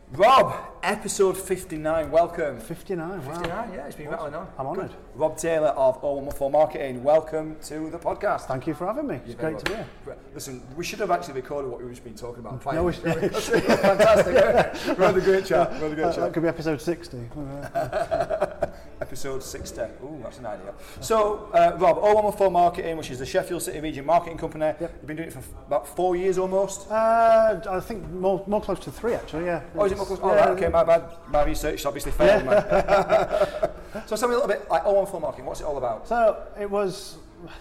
Rob, episode 59, welcome. 59, wow. 59, yeah, it's been rattling on. I'm honoured. Rob Taylor of 014 Marketing, welcome to the podcast. Thank you for having me. It's great to be here. Listen, we should have actually recorded what we've just been talking about. No, we should. Fantastic. We're on the great chat. That could be episode 60. Episode 60. Ooh, that's an idea. So, Rob, 014 Marketing, which is the Sheffield City Region marketing company. Yep. You've been doing it for about 4 years almost? I think more close to 3 actually, yeah. Oh, is it more close? Oh, right, okay, my bad. My research obviously failed. So tell me a little bit, like 014 Marketing, what's it all about? So it was,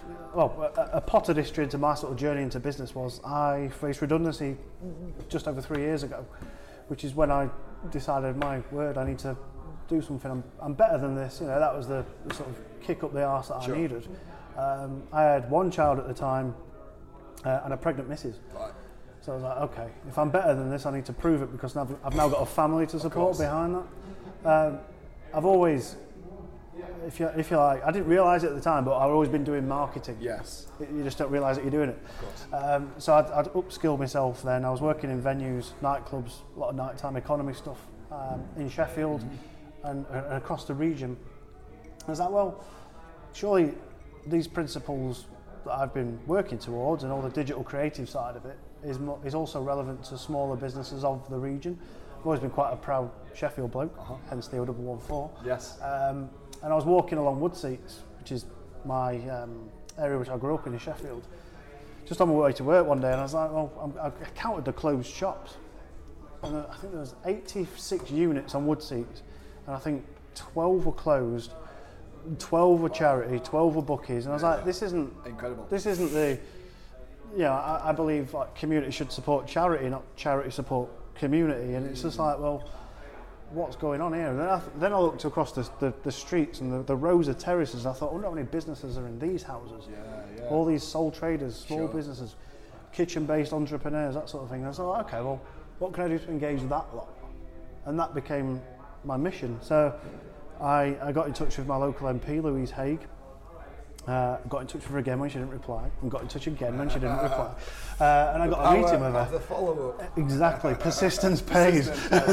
a potted history into my sort of journey into business was I faced redundancy just over 3 years ago, which is when I decided, my word, I need to do something. I'm better than this. You know, that was the sort of kick up the arse that I needed. I had one child at the time and a pregnant missus. Right. So I was like, okay, if I'm better than this, I need to prove it because I've now got a family to support behind that. I've always, if you like, I didn't realise it at the time, but I've always been doing marketing. Yes. You just don't realise that you're doing it. Of course. So I'd upskilled myself then. I was working in venues, nightclubs, a lot of nighttime economy stuff in Sheffield and across the region. I was like, well, surely these principles that I've been working towards and all the digital creative side of it is also relevant to smaller businesses of the region. I've always been quite a proud Sheffield bloke, hence the 014. Yes. And I was walking along Woodseats, which is my area which I grew up in Sheffield, just on my way to work one day, and I was like, well, I counted the closed shops, and I think there was 86 units on Woodseats, and I think 12 were closed, 12 were charity, 12 were bookies, and I was like, this isn't incredible. This isn't the, I believe like community should support charity, not charity support community, and it's just like, well, what's going on here? And then I looked across the streets and the rows of terraces, and I thought, I wonder how many businesses are in these houses. Yeah. All these sole traders, small businesses, kitchen-based entrepreneurs, that sort of thing. And I thought, okay, well, what can I do to engage that lot? And that became my mission. So I got in touch with my local MP, Louise Haigh. Got in touch with her again when she didn't reply, and got in touch again when she didn't reply. And I got a meeting with her. The follow-up. Exactly, persistence pays.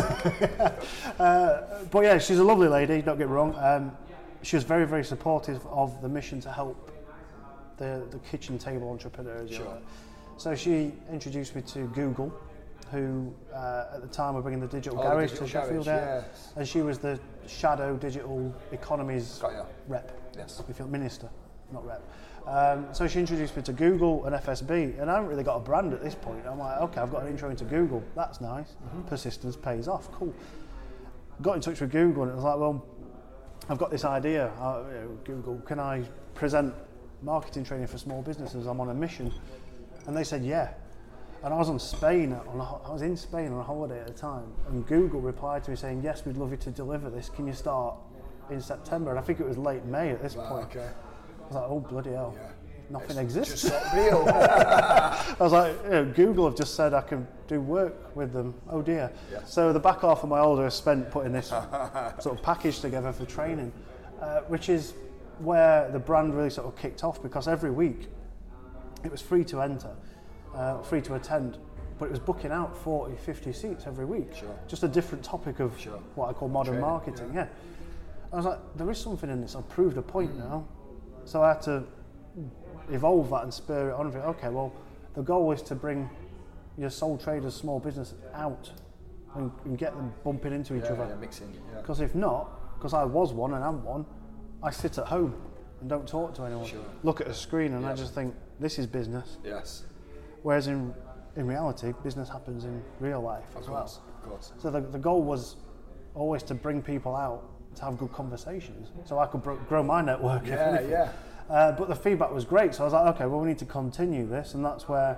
But yeah, she's a lovely lady, don't get me wrong. She was very, very supportive of the mission to help the kitchen table entrepreneurs. Sure. So she introduced me to Google, who at the time were bringing the digital garage to Sheffield. Yes. And she was the shadow digital economies rep, if you're minister, not rep. So she introduced me to Google and FSB, and I haven't really got a brand at this point. I'm like, okay, I've got an intro into Google. That's nice. Persistence pays off. Cool. Got in touch with Google, and it was like, well, I've got this idea. Google, can I present marketing training for small businesses? I'm on a mission. And they said, yeah. And I was in Spain on a holiday at the time, and Google replied to me saying, yes, we'd love you to deliver this. Can you start in September? And I think it was late May at this point. Okay. I was like, oh, bloody hell. Yeah. Nothing exists. Just not real. I was like, Google have just said I can do work with them. Oh dear. Yeah. So the back half of my holiday was spent putting this sort of package together for training, which is where the brand really sort of kicked off, because every week it was free to enter, free to attend, but it was booking out 40, 50 seats every week. Sure. Just a different topic of what I call modern marketing. Yeah. I was like, there is something in this. I've proved a point now. So I had to evolve that and spur it on. Okay, well, the goal is to bring your sole traders, small business out and get them bumping into each other. Yeah, mixing. Because if not, because I was one and am one, I sit at home and don't talk to anyone. Sure. Look at a screen and I just think, this is business. Yes. Whereas in reality, business happens in real life as well. Of course. So the goal was always to bring people out to have good conversations, so I could grow my network. But the feedback was great, so I was like, okay, well, we need to continue this, and that's where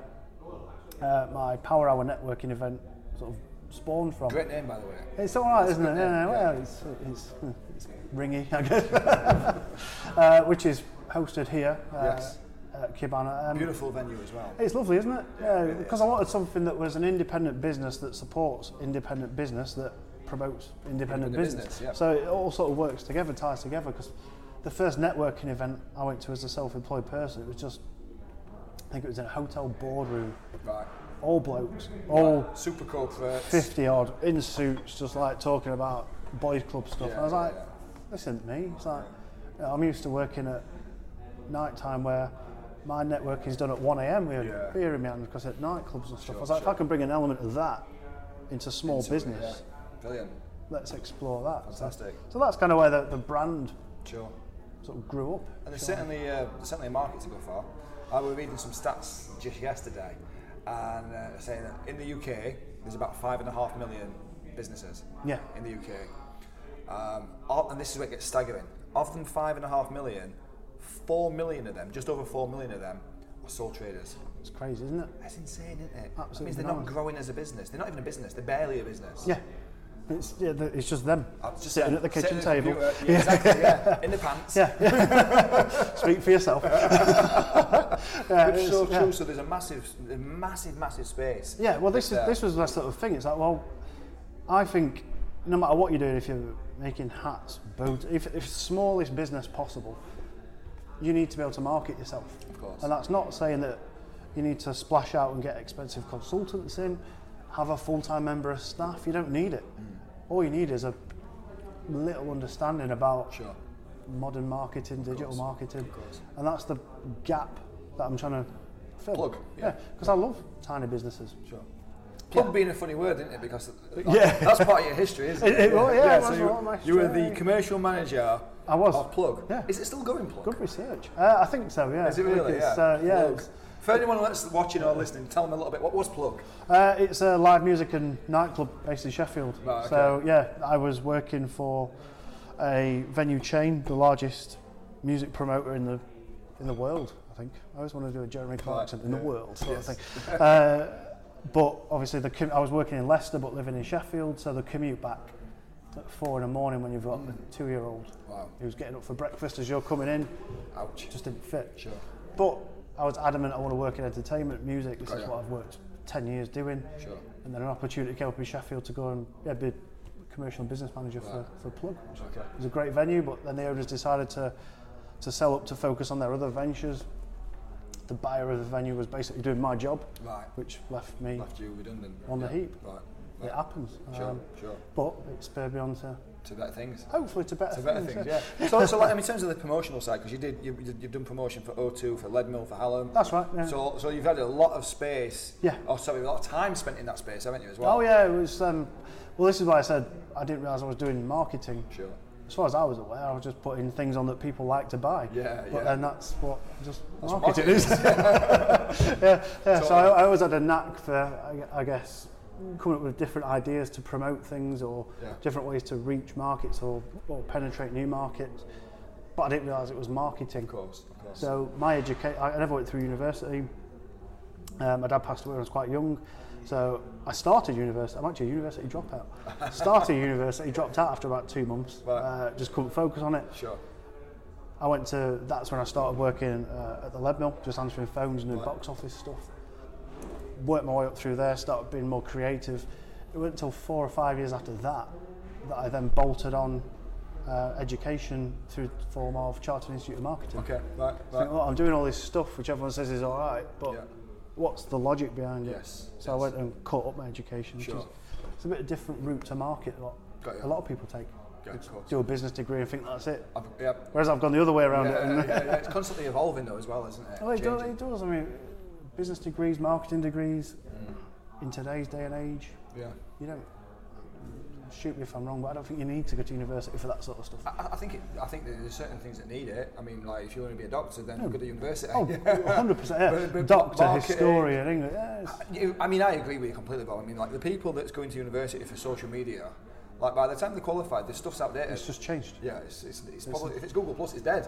my Power Hour networking event sort of spawned from. Great name, by the way. It's all right, isn't it? Yeah. Well, it's ringy, I guess. Which is hosted here at Kibana. Beautiful venue as well. It's lovely, isn't it? Yeah, because I wanted something that was an independent business that supports independent business, that promotes independent business. So it all sort of works together, ties together, because the first networking event I went to as a self-employed person, it was just, I think it was in a hotel boardroom all blokes, all super corporate, 50 odd in suits, just like talking about boys club stuff. And I was like, this isn't me. It's like, I'm used to working at night time where my network is done at 1 a.m. with beer in my hand because at nightclubs and stuff. I was like, if I can bring an element of that into small business, brilliant. Let's explore that. Fantastic. So that's kind of where the brand sort of grew up. And there's certainly a market to go for. I was reading some stats just yesterday, and saying that in the UK there's about 5.5 million businesses. In the UK, and this is where it gets staggering. Of them 5.5 million, 4 million of them, just over 4 million of them, are sole traders. It's crazy, isn't it? That's insane, isn't it? Absolutely. That means they're not growing as a business. They're not even a business. They're barely a business. Yeah. It's just them just sitting at the kitchen table. Yeah, exactly, in the pants. Yeah. Speak for yourself. It's so true. So there's a massive space. Yeah, well, this was that sort of thing. It's like, well, I think no matter what you're doing, if you're making hats, boots, if smallest business possible, you need to be able to market yourself. Of course. And that's not saying that you need to splash out and get expensive consultants in, have a full-time member of staff. You don't need it. All you need is a little understanding about modern marketing, digital marketing, and that's the gap that I'm trying to fill. Plug. Yeah, because I love tiny businesses. Plug being a funny word, isn't it? Because that's part of your history, isn't it? So you were the commercial manager. I was. Of Plug. Yeah. Is it still going, Plug? Good research. I think so. Yeah. Is it really? Yeah. For anyone that's watching or listening, tell them a little bit. What was Plug? It's a live music and nightclub based in Sheffield. Right, okay. So I was working for a venue chain, the largest music promoter in the world. I think I always want to do a Jeremy Clarkson in the world sort of thing. But obviously, I was working in Leicester, but living in Sheffield, so the commute back at 4 a.m. when you've got a 2-year-old who's getting up for breakfast as you're coming in, just didn't fit. But I was adamant I want to work in entertainment, music. This is what I've worked 10 years doing. And then an opportunity came up in Sheffield to go and be commercial and business manager for Plug. It was a great venue, but then the owners decided to sell up to focus on their other ventures. The buyer of the venue was basically doing my job, which left you redundant on the heap. It happens. But it spurred me on to better things. Hopefully to better things. Yeah. So like, in terms of the promotional side, because you've done promotion for O2, for Leadmill, for Hallam. That's right. Yeah. So you've had a lot of space. Yeah. A lot of time spent in that space, haven't you, as well? Oh yeah, it was. Well, this is why I said I didn't realise I was doing marketing. As far as I was aware, I was just putting things on that people like to buy. But then that's what marketing is. So I always had a knack for, I guess, coming up with different ideas to promote things or different ways to reach markets or penetrate new markets. But I didn't realise it was marketing. Of course. So my education, I never went through university. My dad passed away when I was quite young. So I started university. I'm actually a university dropout. Started university, dropped out after about 2 months. Just couldn't focus on it. That's when I started working at the Leadmill, just answering phones and doing box office stuff. Worked my way up through there, started being more creative. It wasn't until 4 or 5 years after that I then bolted on education through the form of Chartered Institute of Marketing. Okay, right. I'm doing all this stuff which everyone says is all right, but what's the logic behind it? So I went and caught up my education. It's a bit of a different route to market a lot of people take. Do a business degree and think that's it. Whereas I've gone the other way around it. It's constantly evolving though as well, isn't it? Well, it does. I mean, business degrees, marketing degrees, in today's day and age, you don't, shoot me if I'm wrong, but I don't think you need to go to university for that sort of stuff. I think there's certain things that need it. I mean, like if you want to be a doctor, then go to university. 100%. Doctor, historian, English. I mean, I agree with you completely, Bob. I mean, like the people that's going to university for social media, like by the time they qualified, the stuff's outdated. It's just changed. Yeah, it's probably, if it's Google Plus, it's dead.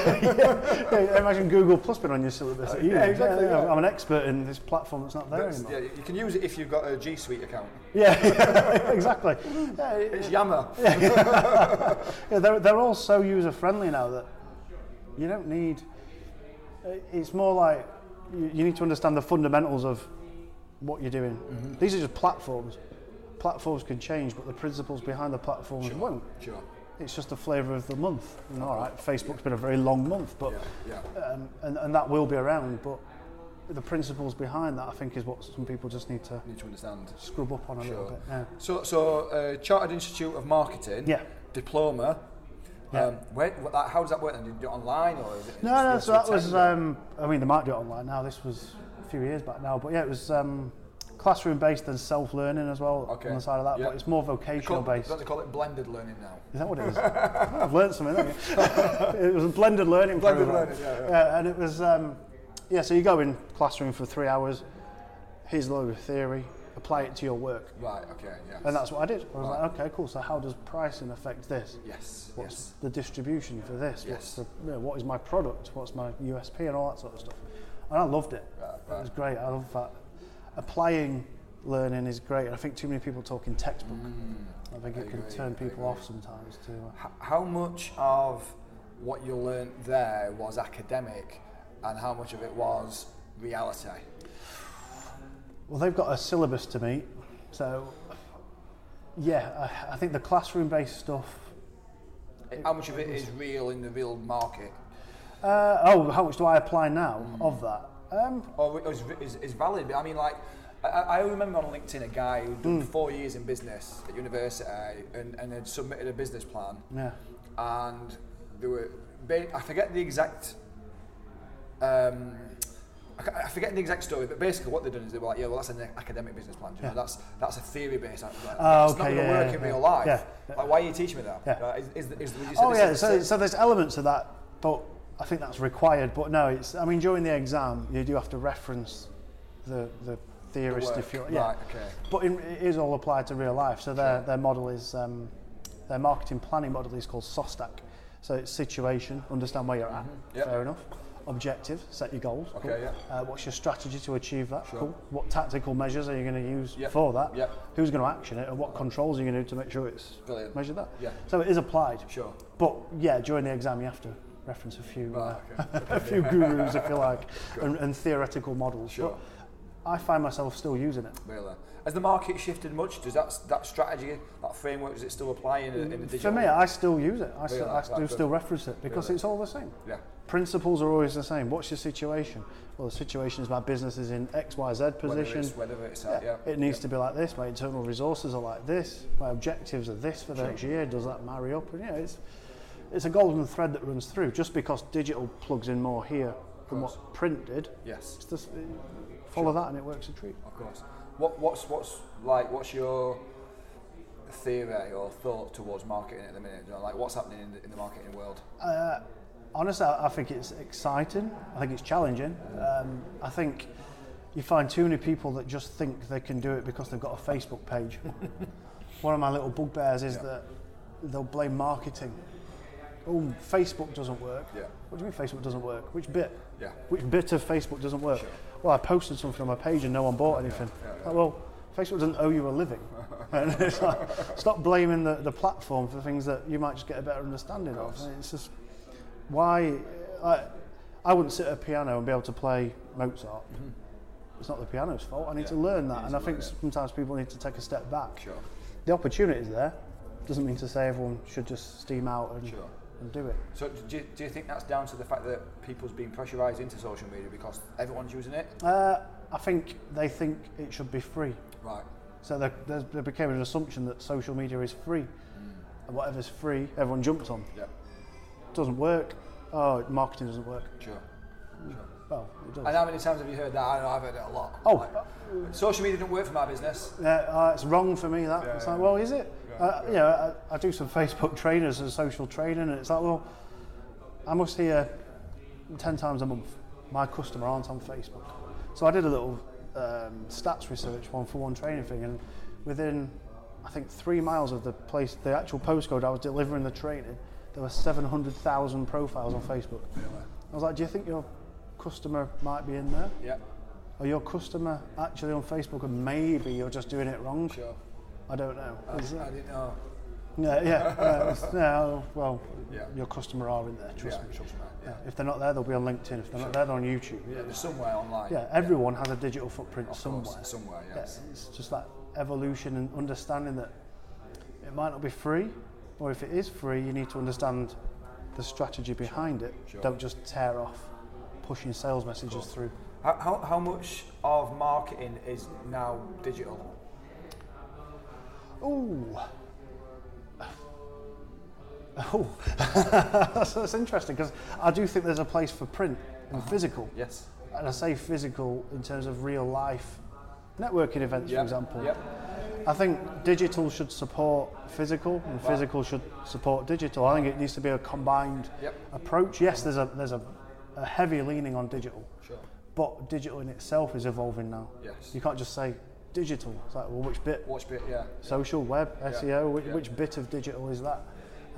Imagine Google Plus being on your syllabus. Exactly. I'm an expert in this platform that's not there anymore. Yeah, you can use it if you've got a G Suite account. Exactly. It's Yammer. They're all so user friendly now that you don't need. It's more like you need to understand the fundamentals of what you're doing. These are just platforms. Platforms can change, but the principles behind the platforms won't. It's just the flavour of the month. And all right, Facebook's been a very long month, but and that will be around. But the principles behind that, I think, is what some people just need to understand, scrub up on a little bit. Yeah. So Chartered Institute of Marketing, diploma. Yeah. How does that work? Then? Do you do it online or is it? No. So that was. I mean, they might do it online now. This was a few years back now, but yeah, it was classroom-based and self-learning as well on the side of that. But it's more vocational-based. Don't they call it blended learning now? Is that what it is? I've learned something. It was a blended learning program. Blended learning, yeah. And it was. So you go in classroom for 3 hours. Here's a load of theory. Apply it to your work. Right, okay, yes. And that's what I did. I was like, okay, cool. So how does pricing affect this? Yes. What's the distribution for this? Yes. What is my product? What's my USP and all that sort of stuff? And I loved it. Right. It was great. I love that. Applying learning is great. I think too many people talk in textbook. I think it can turn people off sometimes too. How much of what you learned there was academic and how much of it was reality? Well, they've got a syllabus to meet, so I think the classroom-based stuff. How much of it is real in the real market? How much do I apply now of that? Or is valid? I mean, like, I remember on LinkedIn a guy who'd done 4 years in business at university and had submitted a business plan. Yeah. And there were, I forget the exact. I forget the exact story, but basically what they've done is they were like, that's an academic business plan. You know, that's a theory based. It's not going to work in real life. Yeah. Like, why are you teaching me that? Yeah. So there's elements of that, but I think that's required. But no, during the exam you do have to reference the theorist if you're. Yeah. Right, okay. But it is all applied to real life. So their model is their marketing planning model is called SOSTAC. So it's situation, understand where you're at. Fair enough. Objective, set your goals. Okay, cool. What's your strategy to achieve that? Sure. Cool. What tactical measures are you going to use for that? Yep. Who's going to action it, and what controls are you going to do to make sure it's measured that? Yeah. So it is applied. Sure. But during the exam you have to reference a few a few gurus, if you like, and theoretical models. Sure. But I find myself still using it. Really? Has the market shifted much? Does that strategy, that framework, does it still apply in the digital? For me, I still use it. I still reference it because it's all the same. Yeah. Principles are always the same. What's your situation? Well, the situation is my business is in X, Y, Z position. Whether it's it needs to be like this. My internal resources are like this. My objectives are this for the next year. Does that marry up? And it's a golden thread that runs through. Just because digital plugs in more here than what print did. Yes. It's just, follow that and it works a treat. Of course. What's your theory or thought towards marketing at the minute? Like, what's happening in the marketing world? Honestly, I think it's exciting. I think it's challenging. I think you find too many people that just think they can do it because they've got a Facebook page. One of my little bugbears is that they'll blame marketing. Oh, Facebook doesn't work. Yeah. What do you mean Facebook doesn't work? Which bit? Yeah. Which bit of Facebook doesn't work? Sure. Well, I posted something on my page and no one bought anything. Like, well, Facebook doesn't owe you a living. And it's like, stop blaming the platform for things that you might just get a better understanding of. It's just why I wouldn't sit at a piano and be able to play Mozart. It's not the piano's fault. I need to learn that, and I think sometimes people need to take a step back. Sure. The opportunity is there. Doesn't mean to say everyone should just steam out and do it. So do you think that's down to the fact that people's being pressurised into social media because everyone's using it? I think they think it should be free. Right. So there became an assumption that social media is free, and whatever's free, everyone jumps on. Yeah. Doesn't work. Oh, marketing doesn't work. Sure. Well, it does. And how many times have you heard that? I know I've heard it a lot. Oh, social media didn't work for my business. It's wrong for me. It's like, well, is it? I do some Facebook trainers and social training, and it's like, well, I must hear 10 times a month my customer aren't on Facebook. So I did a little stats research, 1-for-1 training thing, and within, I think, 3 miles of the place, the actual postcode I was delivering the training, there were 700,000 profiles on Facebook. I was like, do you think your customer might be in there? Yeah. Or your customer actually on Facebook, and maybe you're just doing it wrong? Sure. I don't know. I didn't know. Your customer are in there, trust me. Trust me. Yeah. If they're not there, they'll be on LinkedIn. If they're not there, they're on YouTube. Yeah, they're somewhere online. Yeah, everyone has a digital footprint somewhere. Somewhere, yes. It's just that evolution and understanding that it might not be free, or if it is free, you need to understand the strategy behind it. Sure. Don't just tear off pushing sales messages through. How much of marketing is now digital? That's interesting, because I do think there's a place for print and physical. Yes. And I say physical in terms of real life networking events, for example. Yep. I think digital should support physical, and physical should support digital. I think it needs to be a combined approach. Yes, there's a heavy leaning on digital, but digital in itself is evolving now. Yes. You can't just say digital. It's like, well, which bit? Which bit? Yeah. Social, web, SEO. Which bit of digital is that?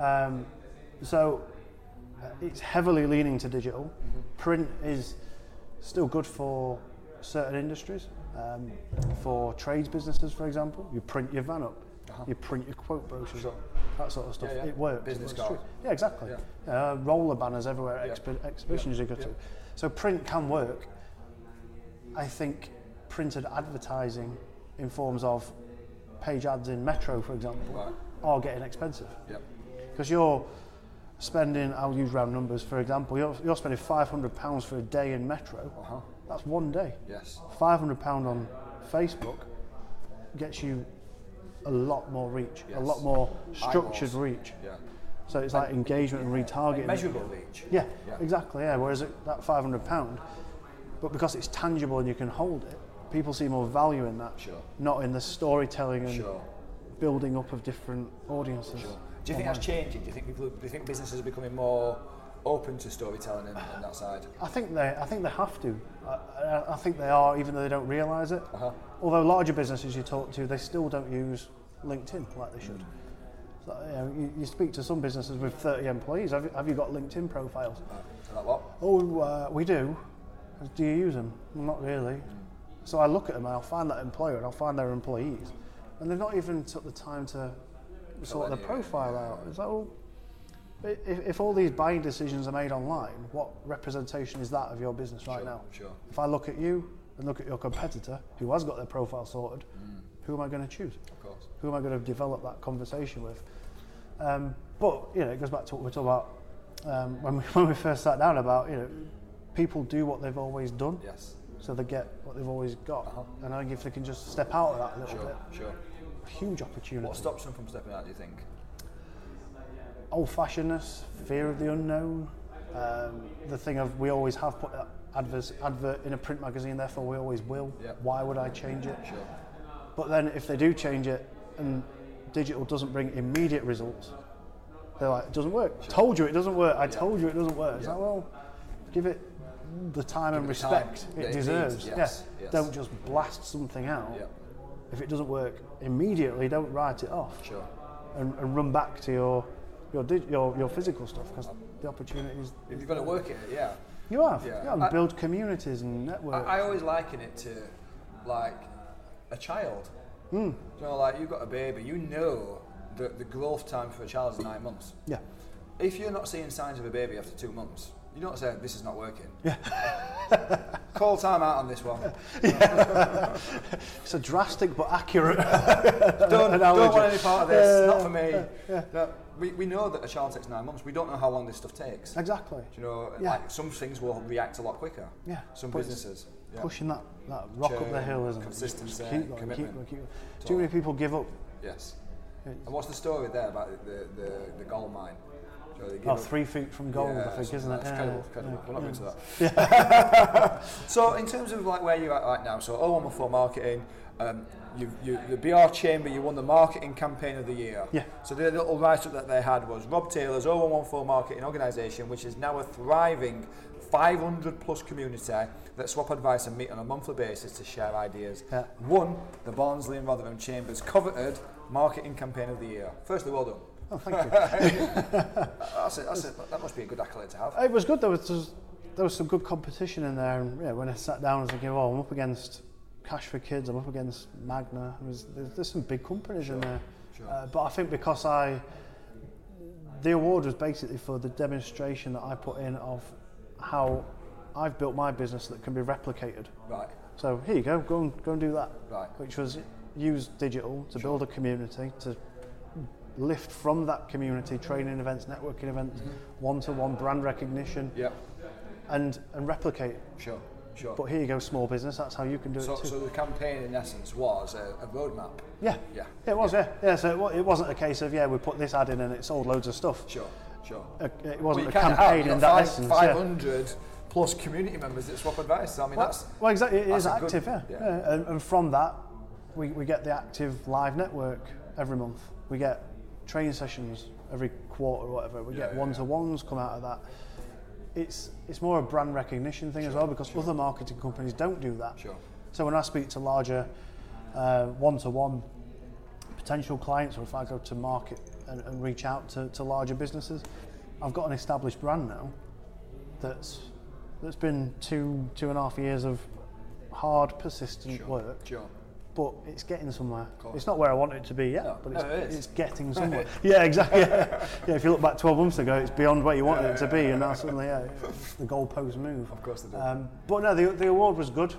So it's heavily leaning to digital. Print is still good for certain industries. For trades businesses, for example, you print your van up, you print your quote brochures up, that sort of stuff. It works. Business cards. Yeah, exactly. Roller banners everywhere, exhibitions you go to. So print can work. I think printed advertising in forms of page ads in Metro, for example, are getting expensive. Because you're spending, I'll use round numbers, for example, you're spending £500 for a day in Metro. That's one day. Yes. £500 on Facebook gets you a lot more reach, a lot more structured reach. So it's like engagement and retargeting. Measurable reach. Yeah, exactly. Yeah. Whereas that £500, but because it's tangible and you can hold it, people see more value in that. Not in the storytelling and building up of different audiences. Do you think that's changing? Do you think businesses are becoming more open to storytelling and that side? I think they have to. I think they are, even though they don't realise it. Although larger businesses you talk to, they still don't use LinkedIn like they should. So, you speak to some businesses with 30 employees. Have you got LinkedIn profiles? Like what? Oh, we do. Do you use them? Well, not really. So I look at them and I'll find that employer and I'll find their employees, and they've not even took the time to sort their profile out. It's like, well, if all these buying decisions are made online, what representation is that of your business right now? If I look at you and look at your competitor who has got their profile sorted, who am I going to choose? Of course. Who am I going to develop that conversation with? But it goes back to what we talked about when we first sat down about, people do what they've always done. Yes. So they get what they've always got. And I think if they can just step out of that a little bit, huge opportunity. What stops them from stepping out, do you think? Old-fashionedness, fear of the unknown, the thing of we always have put advert in a print magazine, therefore we always will. Why would I change it? But then if they do change it and digital doesn't bring immediate results, they're like, it doesn't work. Told you it doesn't work. I told you it doesn't work. It's like, well, give it the time and respect it deserves. Yes. Don't just blast something out. If it doesn't work immediately, don't write it off. And run back to your physical stuff, because the opportunities. If you've got to work it, you have. And build communities and networks. I always liken it to like a child. Like you've got a baby, the growth time for a child is 9 months. If you're not seeing signs of a baby after 2 months, you don't say this is not working. Call time out on this one. It's a drastic but accurate. Don't want any part of this. Not for me. No, we know that a child takes 9 months. We don't know how long this stuff takes. Exactly. Like some things will react a lot quicker. Some businesses. Pushing that rock up the hill, isn't it? Consistency, commitment. Keep going. Too many people give up. Yes. And what's the story there about the gold mine? 3 feet from gold, I think, isn't it? Incredible. We're not into that. So, in terms of like where you're at right now, so 0114 Marketing, the BR Chamber, you won the Marketing Campaign of the Year. So the little write-up that they had was Rob Taylor's 0114 Marketing organisation, which is now a thriving 500 plus community that swap advice and meet on a monthly basis to share ideas. Won the Barnsley and Rotherham Chambers coveted Marketing Campaign of the Year. Firstly, well done. Oh, thank you. That must be a good accolade to have. It was good. There was some good competition in there, and when I sat down, I was thinking, I'm up against Cash for Kids, I'm up against Magna. There's some big companies in there. But I think because the award was basically for the demonstration that I put in of how I've built my business that can be replicated. Right. So here you go and do that. Right. Which was use digital to build a community, to lift from that community training events, networking events, one-to-one brand recognition, and replicate. Sure. But here you go, small business. That's how you can do it too. So the campaign, in essence, was a roadmap. Yeah. It was. Yeah. So it wasn't a case of we put this ad in and it sold loads of stuff. Sure. It wasn't a campaign in that essence. 500 plus community members that swap advice. I mean, well, exactly. It is active. And from that, we get the active live network every month. We get training sessions every quarter or whatever. We get one-to-ones come out of that. It's more a brand recognition thing as well, because other marketing companies don't do that. Sure. So when I speak to larger one-to-one potential clients, or if I go to market and reach out to larger businesses, I've got an established brand now that's been 2.5 years of hard, persistent work. Sure. But it's getting somewhere. It's not where I want it to be yet, but it's getting somewhere. Exactly. If you look back 12 months ago, it's beyond where you wanted it to be, and now suddenly, the goalposts move. Of course they do. But no, the award was good.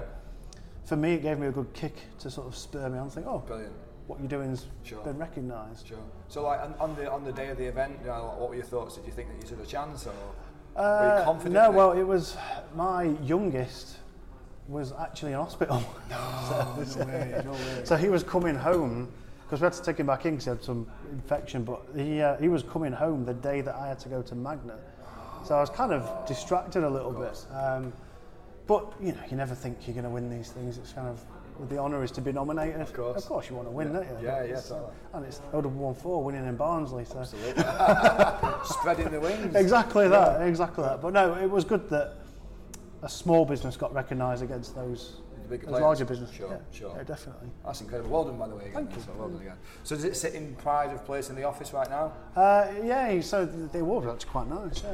For me, it gave me a good kick to sort of spur me on and think, brilliant. What you're doing's been recognised. Sure. So, like on the day of the event, what were your thoughts? Did you think that you stood a chance, or were you confident? No, well, it was my youngest was actually in hospital. No way. So he was coming home, because we had to take him back in because he had some infection, but he was coming home the day that I had to go to Magna. So I was kind of distracted a little bit. But you never think you're going to win these things. It's kind of, the honour is to be nominated. Of course you want to win, don't you? Yeah, totally. And it's OW14 winning in Barnsley. So. Absolutely. Spreading the wings. Exactly that. But no, it was good that a small business got recognised against those larger businesses. Sure. Yeah, definitely. That's incredible. Well done, by the way. Again. Thank you. So well done again. So does it sit in pride of place in the office right now? So the award was actually quite nice.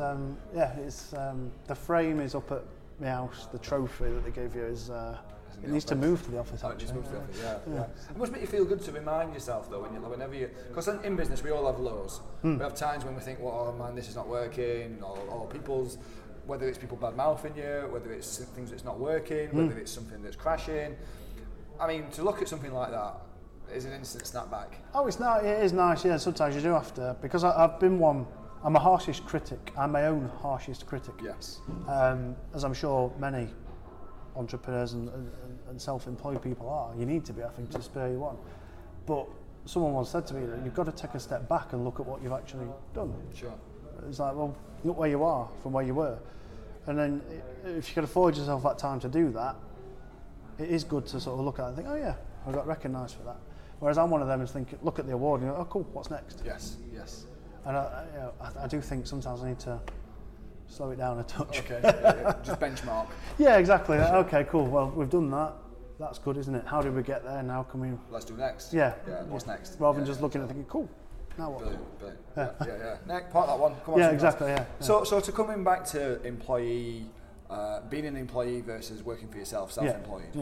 It's the frame is up at my house. The trophy that they gave you is. It needs to move to the office. It needs to move to the office. It must make you feel good to remind yourself, though, whenever you, because in business we all have lows. We have times when we think, well, oh man, this is not working, or whether it's people bad mouthing you, whether it's things that's not working, whether it's something that's crashing. I mean, to look at something like that is an instant snapback. Oh, it is nice. Yeah, sometimes you do have to, because I've been one. I'm a harshest critic. I'm my own harshest critic. Yes. As I'm sure many entrepreneurs and self-employed people are. You need to be, I think, to spur you on. But someone once said to me that you've got to take a step back and look at what you've actually done. Sure. It's like, well, look where you are from where you were. And then if you can afford yourself that time to do that, it is good to sort of look at it and think, oh yeah, I got recognised for that. Whereas I'm one of them who's thinking, look at the award and you go, oh cool, what's next? Yes. And I do think sometimes I need to slow it down a touch. Okay, just benchmark. Yeah, exactly. Okay, cool. Well, we've done that. That's good, isn't it? How did we get there? Now can we... Let's do next. Yeah. What's next? Rather than just looking and thinking, cool, now what? Brilliant. Yeah. Next, part that one. Come on. Yeah, exactly, yeah. So to coming back to employee, being an employee versus working for yourself, self-employed,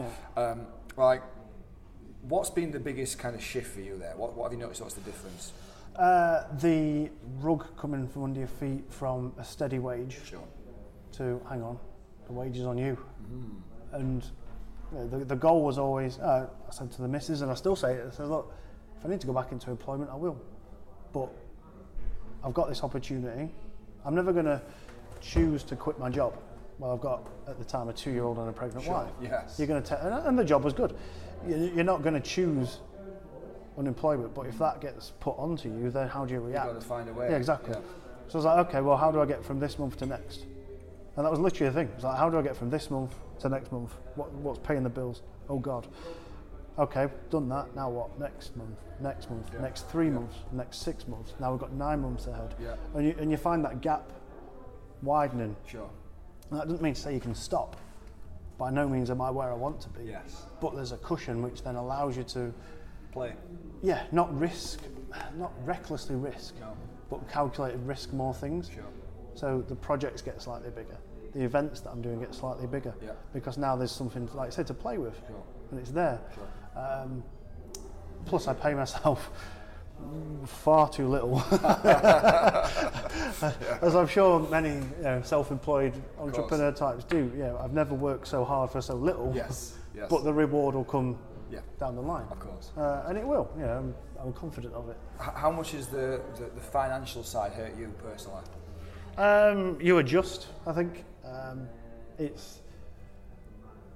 what's been the biggest kind of shift for you there? What have you noticed? What's the difference? The rug coming from under your feet from a steady wage to, hang on, the wage is on you. And the goal was always, I said to the missus, and I still say it, I said, look, if I need to go back into employment, I will. But I've got this opportunity. I'm never going to choose to quit my job. Well, I've got, at the time, a 2-year-old and a pregnant wife. Yes. You're going to and the job was good. You're not going to choose unemployment, but if that gets put onto you, then how do you react? You've got to find a way. Yeah, exactly. So I was like, okay, well, how do I get from this month to next? And that was literally the thing. It was like, how do I get from this month to next month? What's paying the bills? Oh God. Okay, done that. Now what? Next month, next 3 months, next 6 months. Now we've got 9 months ahead. Yeah. And you find that gap widening. Sure. And that doesn't mean to say you can stop. By no means am I where I want to be. Yes. But there's a cushion which then allows you to play. Yeah, not recklessly risk, but calculated risk more things. Sure. So the projects get slightly bigger. The events that I'm doing get slightly bigger. Yeah. Because now there's something, like I said, to play with. Sure. And it's there. Sure. Plus I pay myself far too little. As I'm sure many self-employed entrepreneur types do. I've never worked so hard for so little. Yes. But the reward will come down the line. Of course. And it will. I'm confident of it. How much is the financial side hurt you personally? You adjust, I think. It's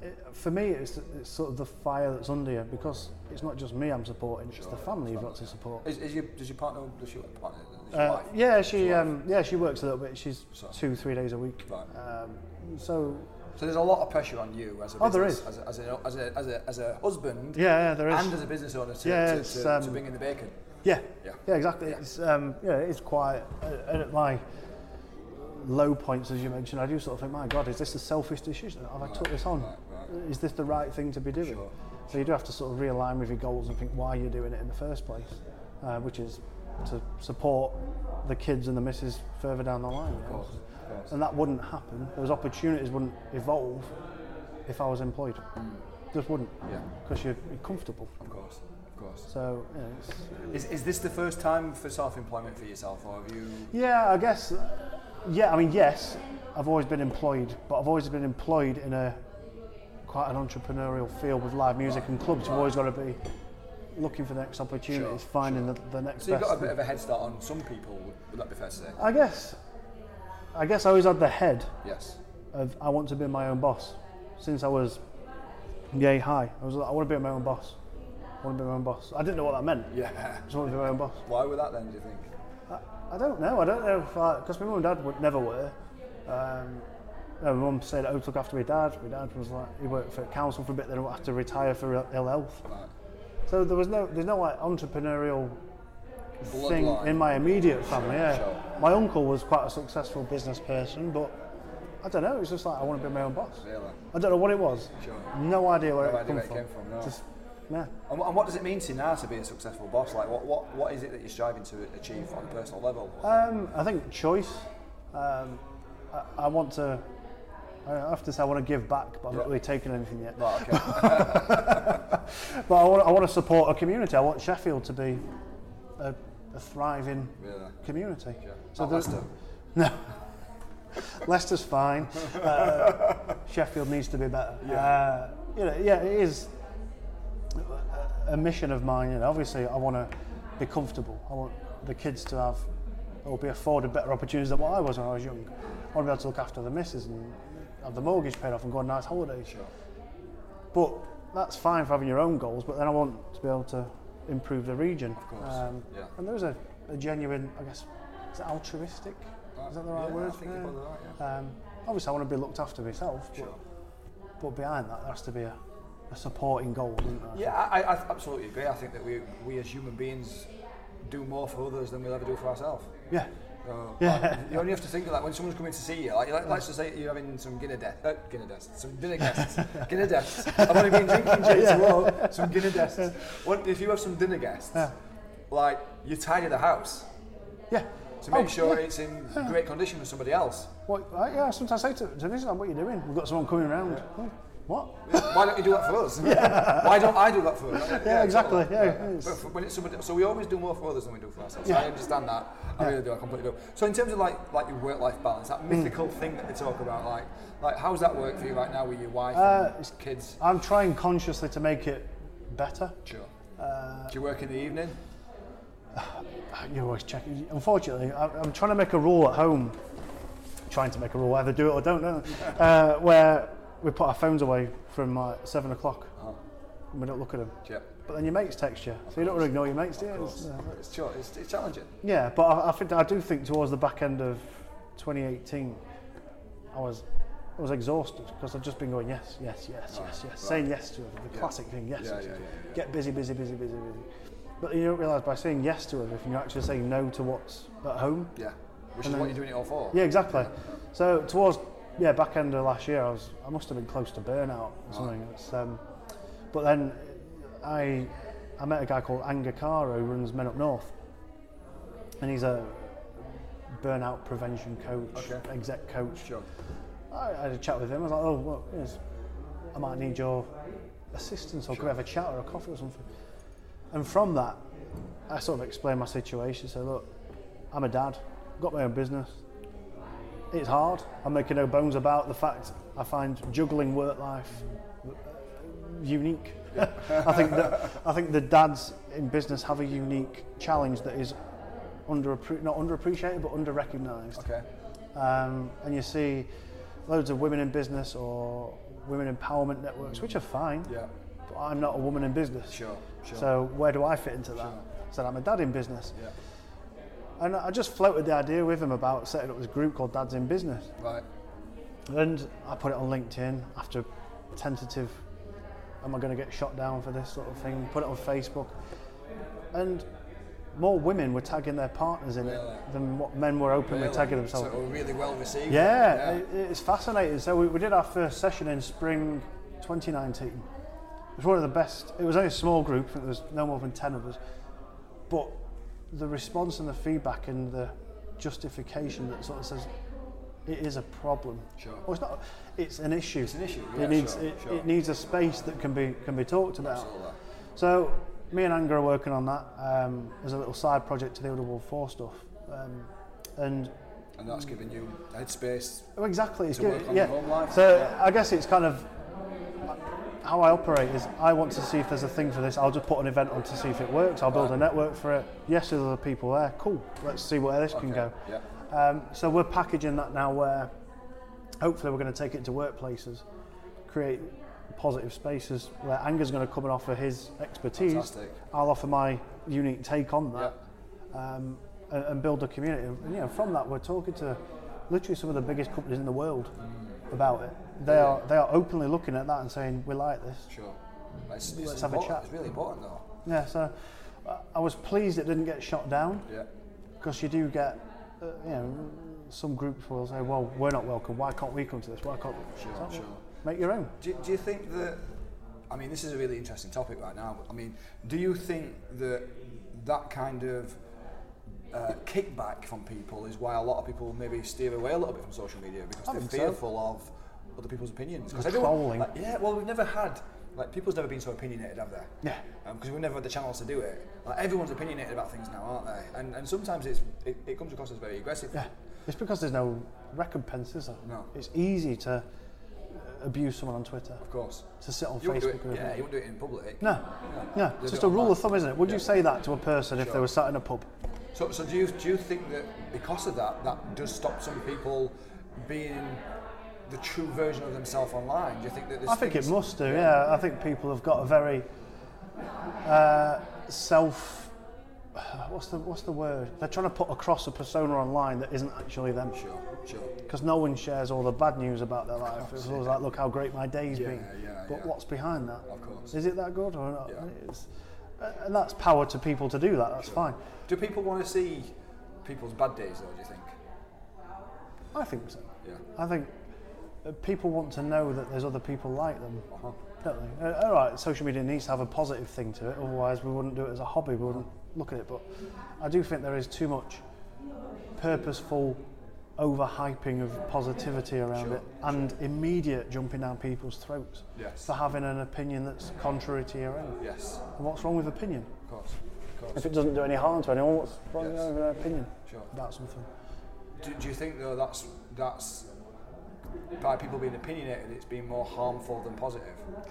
for me, it's sort of the fire that's under you, because it's not just me I'm supporting; it's the family you've got to support. Does your partner? Does your partner? Yeah, she works a little bit. She's 2-3 days a week. Right. So there's a lot of pressure on you as a business, there is. As a husband. Yeah, there is. And as a business owner to bring in the bacon. Yeah, exactly. Yeah. It's quite at my low points, as you mentioned. I do sort of think, my God, is this a selfish decision? Have I took this on? Right. Is this the right thing to be doing? Sure. So you do have to sort of realign with your goals and think why you're doing it in the first place, which is to support the kids and the missus further down the line. Of course. And that wouldn't happen. Those opportunities wouldn't evolve if I was employed. Just wouldn't. Yeah. Because you're comfortable. Of course. So, is this the first time for self-employment for yourself, or have you? Yeah, I guess. Yeah, I mean, yes, I've always been employed, but I've always been employed in quite an entrepreneurial field with live music and clubs. You've always got to be looking for the next opportunities, finding the next. So you've got a bit of a head start on some people. Would that be fair to say? I guess I always had the head. Yes. Of I want to be my own boss. Since I was yay high, I want to be my own boss. I I didn't know what that meant. Yeah. I just want to be my own boss. Why was that then, do you think? I don't know. Because my mum and dad never were. My mum said, took after my dad. My dad was like, he worked for council for a bit, then had to retire for ill health. Right. So there's no like entrepreneurial thing in my immediate family. Yeah. Sure. My uncle was quite a successful business person, but I don't know. It's just like I want to be my own boss. Really? I don't know what it was. Sure. No idea where it came from. No. Just, yeah. And what does it mean to you now to be a successful boss? Like, what is it that you're striving to achieve on a personal level? I think choice. I want to. I have to say I want to give back, but I'm not really taking anything yet. Right, okay. But I want to support a community. I want Sheffield to be a thriving community. Yeah. So Leicester? No. Leicester's fine. Sheffield needs to be better. Yeah. It is a mission of mine. Obviously, I want to be comfortable. I want the kids to have or be afforded better opportunities than what I was when I was young. I want to be able to look after the missus and have the mortgage paid off and go on nice holidays. Sure. But that's fine for having your own goals, but then I want to be able to improve the region. Of course. And there's a genuine, I guess, is it altruistic? Is that the right word? I think you're probably right, obviously, I want to be looked after myself, but behind that, there has to be a supporting goal, isn't there? Yeah, I absolutely agree. I think that we as human beings do more for others than we'll ever do for ourselves. Yeah. You only have to think of that when someone's coming to see you. Like let's just say you're having some dinner guests. I've only been drinking, Jay, some dinner guests. If you have some dinner guests, like you tidy the house. Yeah. To make sure it's in great condition for somebody else. I sometimes say to this, what are you doing? We've got someone coming around. What? Why don't you do that for us? Why don't I do that for us? Exactly. But when it's somebody, so we always do more for others than we do for ourselves. I understand that. I really do. I completely do. So in terms of like your work-life balance, that mythical thing that they talk about, like how's that work for you right now with your wife and kids? I'm trying consciously to make it better. Sure. Do you work in the evening? You're always checking. Unfortunately, I'm trying to make a rule at home. Either do it or don't know. Where we put our phones away from 7 o'clock. And we don't look at them. Yep. But then your mates text you, so you don't really ignore your mates, do you? It's challenging. Yeah, but I do think towards the back end of 2018, I was exhausted because I've just been going yes, saying yes to everything. The classic thing, yes. Get busy. But you don't realise by saying yes to everything, you're actually saying no to what's at home. Yeah, which is what you're doing it all for. Yeah, exactly. Yeah. So towards back end of last year, I must have been close to burnout or something. But then I met a guy called Anga Kara who runs Men Up North, and he's a burnout prevention coach, exec coach. Sure. I had a chat with him. I was like, look, I might need your assistance, or could we have a chat or a coffee or something? And from that, I sort of explained my situation. So look, I'm a dad, got my own business. It's hard. I'm making no bones about the fact I find juggling work life unique. I think the dads in business have a unique challenge that is not underappreciated but under-recognised. Okay. And you see loads of women in business or women empowerment networks, which are fine. Yeah. But I'm not a woman in business. Sure. So where do I fit into that? So I'm a dad in business. Yeah. And I just floated the idea with him about setting up this group called Dads in Business. Right. And I put it on LinkedIn after tentative, am I going to get shot down for this sort of thing? Put it on Facebook. And more women were tagging their partners in it than what men were openly tagging themselves. So it was really well received. Yeah. It's fascinating. So we did our first session in spring 2019. It was one of the best. It was only a small group. I think there was no more than 10 of us. But the response and the feedback and the justification that sort of says it is a problem. Sure. Well, it's not. It's an issue. It's an issue. Yeah, it needs a space that can be talked about. Absolutely. So me and Anga are working on that as a little side project to the WW4 stuff, and that's giving you headspace. Oh, exactly. It's to good. Work on your home life. So I guess it's kind of how I operate is I want to see if there's a thing for this. I'll just put an event on to see if it works. I'll build a network for it. Yes, there's other people there. Cool. Let's see where this can go. Yeah. So we're packaging that now where hopefully we're going to take it to workplaces, create positive spaces where Anga's going to come and offer his expertise. Fantastic. I'll offer my unique take on that, and build a community. And from that, we're talking to literally some of the biggest companies in the world about it. They are openly looking at that and saying, we like this. Sure. Let's have a chat. It's really important though. Yeah, so I was pleased it didn't get shot down. Yeah. Because you do get, some groups will say, well, we're not welcome. Why can't we come to this? Why can't we? Sure. Make your own. Do you think that, I mean, this is a really interesting topic right now. I mean, do you think that kind of kickback from people is why a lot of people maybe steer away a little bit from social media because they're fearful of other people's opinions? Because trolling. We've never had, people's never been so opinionated, have they? Yeah. Because we've never had the channels to do it. Everyone's opinionated about things now, aren't they? And sometimes it comes across as very aggressive. Yeah. It's because there's no recompense, is there? No. It's easy to abuse someone on Twitter. Of course. To sit on you Facebook. You wouldn't do it in public. No. It's just a rule of thumb, isn't it? Would you say that to a person if they were sat in a pub? So do you think that because of that does stop some people being the true version of themselves online? Do you think that I think it must do, yeah. I think people have got a very what's the word? They're trying to put across a persona online that isn't actually them. Sure. Because no one shares all the bad news about their life. It's always like, look how great my day's been. But what's behind that? Of course. Is it that good or not? Yeah. And that's power to people to do that. That's fine. Do people want to see people's bad days, though, do you think? I think so. Yeah. I think people want to know that there's other people like them. Uh-huh. Don't they? All right, social media needs to have a positive thing to it, otherwise we wouldn't do it as a hobby, we wouldn't look at it. But I do think there is too much purposeful overhyping of positivity around it and immediate jumping down people's throats for having an opinion that's contrary to your own. Yes. And what's wrong with opinion? Of course. If it doesn't do any harm to anyone, what's wrong with an opinion about something? Do you think though that's by people being opinionated, it's been more harmful than positive?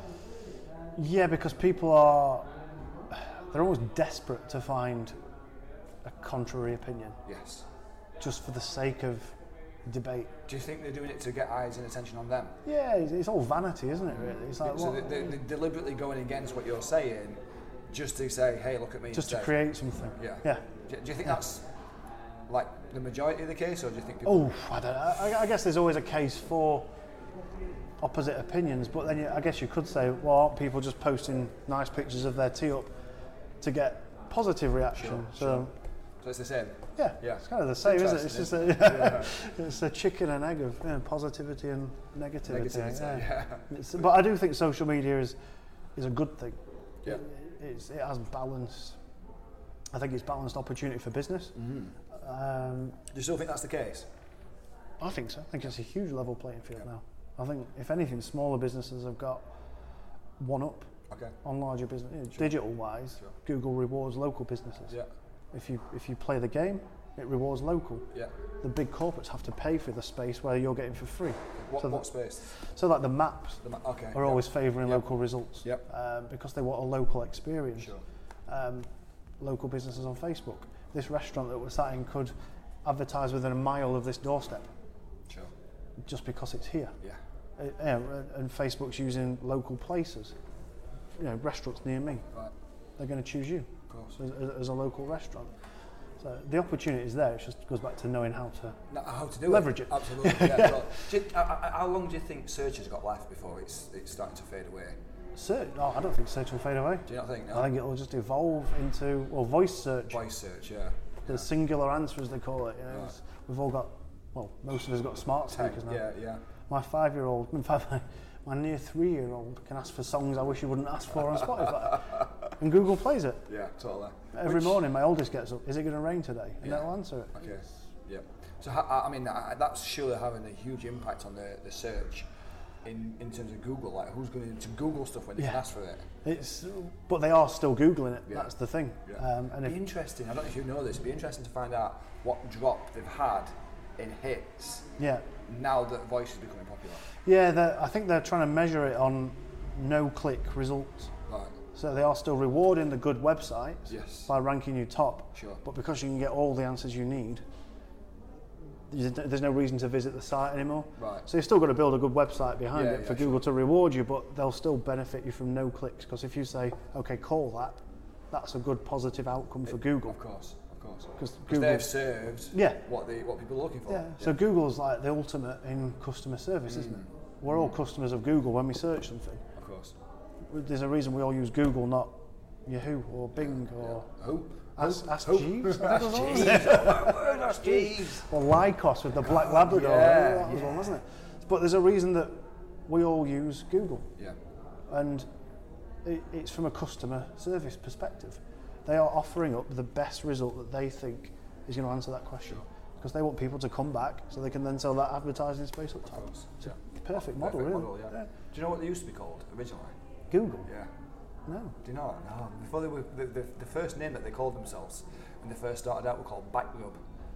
Yeah, because people they're always desperate to find a contrary opinion. Yes. Just for the sake of debate. Do you think they're doing it to get eyes and attention on them? Yeah, it's all vanity, isn't it, really? It's like, so they're deliberately going against what you're saying just to say, hey, look at me. Just to create something. Yeah. Do you think that's like the majority of the case, or do you think people... I don't know. I guess there's always a case for opposite opinions, but then I guess you could say, well, aren't people just posting nice pictures of their tea up to get positive reaction? So it's the same? Yeah, it's kind of the same, isn't it? It's just it's a chicken and egg of positivity and negativity. But I do think social media is a good thing. Yeah. It has balance. I think it's balanced opportunity for business. Do you still think that's the case? I think so. I think it's a huge level playing field now. I think, if anything, smaller businesses have got one up on larger business. Digital-wise, Google rewards local businesses. Yeah. If you play the game, it rewards local. Yeah. The big corporates have to pay for the space where you're getting for free. What space? So like the maps are always favouring local results because they want a local experience. Sure. Local businesses on Facebook. This restaurant that we're sat in could advertise within a mile of this doorstep. Sure. Just because it's here. Yeah. And Facebook's using local places. Restaurants near me. Right. They're going to choose you as a local restaurant. So the opportunity is there. It just goes back to knowing how to do leverage it. Absolutely. Yeah. How long do you think search has got left before it's starting to fade away? Search? No, I don't think search will fade away. Do you not think? No? I think it will just evolve into voice search. Voice search, yeah. The singular answer, as they call it. Right. We've all got. Well, most of us got smart speakers now. Yeah. My 5-year-old, in fact, my near 3-year-old can ask for songs I wish he wouldn't ask for on Spotify, and Google plays it. Yeah, totally. Every morning, my oldest gets up. Is it going to rain today? And they'll answer it. Okay. Yeah. So that's surely having a huge impact on the search in terms of Google. Like, who's going to Google stuff when they can ask for it? But they are still Googling it. Yeah. That's the thing. Yeah. And it'd be interesting. I don't know if you know this. It'd be interesting to find out what drop they've had in hits. Yeah. Now that voice is becoming popular. Yeah, I think they're trying to measure it on no-click results. Right. So they are still rewarding the good websites by ranking you top. Sure. But because you can get all the answers you need, there's no reason to visit the site anymore. Right. So you've still got to build a good website behind it for Google to reward you, but they'll still benefit you from no clicks. Because if you say, okay, call that, that's a good positive outcome for Google. Of course. Because they've served what people are looking for. Yeah. So Google's like the ultimate in customer service, isn't it? We're all customers of Google when we search something. Of course. There's a reason we all use Google, not Yahoo or Bing or Ask Jeeves. Ask Jeeves. Or Lycos with the Black Labrador. That was one, wasn't it? But there's a reason that we all use Google. Yeah. And it's from a customer service perspective. They are offering up the best result that they think is going to answer that question. Because they want people to come back so they can then sell that advertising space up top. It's a perfect model, really. Yeah. Do you know what they used to be called originally? Google? Yeah. No. Do you know that? No. Before they were, the first name that they called themselves when they first started out were called Backrub.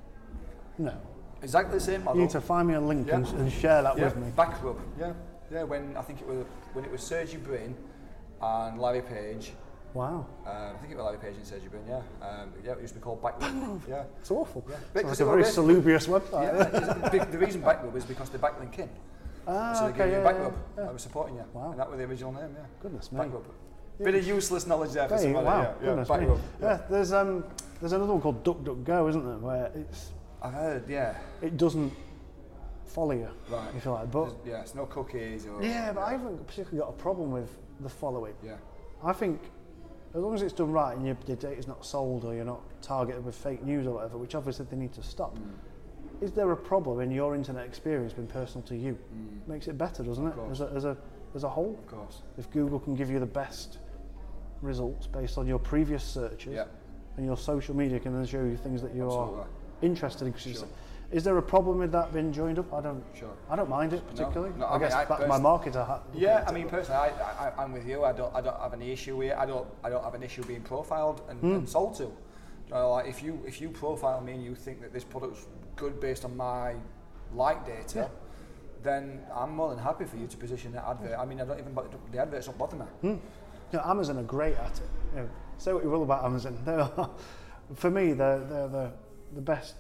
No. Exactly the same model. You need to find me a link and share that with me. Backrub. Yeah. Yeah. When it was Sergey Brin and Larry Page. Wow. I think it was Larry Page and Sergey Brin, it used to be called Backrub. Yeah. It's awful. Yeah. It's a very salubrious website. Yeah. The reason Backrub is because they backlink in. So they gave you Backrub. I was supporting you. Wow. And that was the original name, Goodness me. Backrub. Bit of useless knowledge there for somebody. Wow. Goodness me. There's another one called DuckDuckGo, isn't there, where I've heard, it doesn't follow you, right? If you like, but it's no cookies or. Yeah, but I haven't particularly got a problem with the following. Yeah. I think as long as it's done right and your data's not sold or you're not targeted with fake news or whatever, which obviously they need to stop. Is there a problem in your internet experience being personal to you? Makes it better, doesn't it? As a whole. Of course. If Google can give you the best results based on your previous searches, and your social media can then show you things that you're interested in. Sure. Is there a problem with that being joined up? I don't mind it particularly. No, I guess that's my marketer. I mean, personally, I'm with you. I don't have any issue with it. I don't have an issue being profiled and sold to. Like if you profile me and you think that this product's good based on my like data, then I'm more than happy for you to position that advert. I mean, the adverts don't bother me. Amazon are great at it. Say what you will about Amazon. For me, they're the best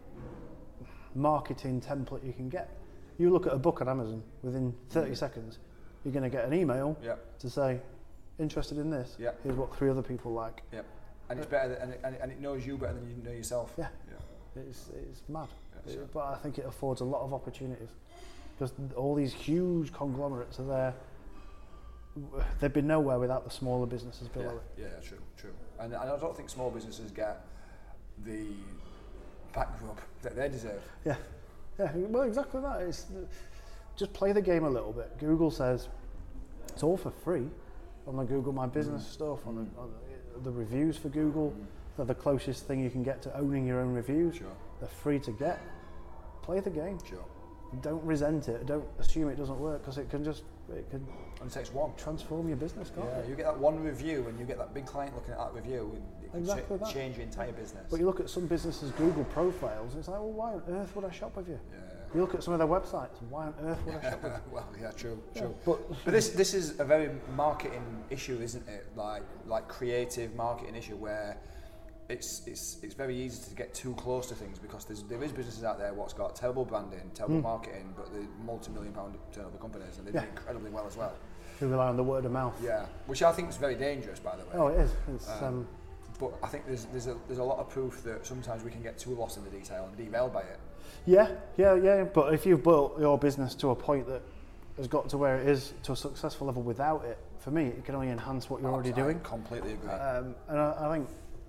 marketing template you can get. You look at a book on Amazon, within 30 seconds, you're going to get an email to say, interested in this, here's what 3 other people like. Yep. And it's better, and it knows you better than you know yourself. Yeah. It's mad. Yeah, sure. But I think it affords a lot of opportunities. Because all these huge conglomerates are there. They'd be nowhere without the smaller businesses below it. Yeah, true. And I don't think small businesses get the back rub that they deserve. Yeah, well, exactly that. Just play the game a little bit. Google says it's all for free on the Google My Business stuff, on the reviews for Google. They're the closest thing you can get to owning your own reviews. Sure. They're free to get. Play the game. Sure. Don't resent it. Don't assume it doesn't work, because it can and it takes one. Transform your business, can't it? You get that one review and you get that big client looking at that review, and it can change your entire business. But you look at some businesses' Google profiles and it's like, well, why on earth would I shop with you? Yeah. You look at some of their websites, why on earth would I shop with you? Well, true. But this is a very marketing issue, isn't it? Like creative marketing issue where it's very easy to get too close to things because there is businesses out there what's got terrible branding, terrible marketing, but they're multi-million-pound turnover companies and they do incredibly well as well. Who rely on the word of mouth. Yeah, which I think is very dangerous, by the way. Oh, it is. But I think there's a lot of proof that sometimes we can get too lost in the detail and derailed by it. Yeah. But if you've built your business to a point that has got to where it is to a successful level without it, for me, it can only enhance what you're already doing. I completely agree. And I think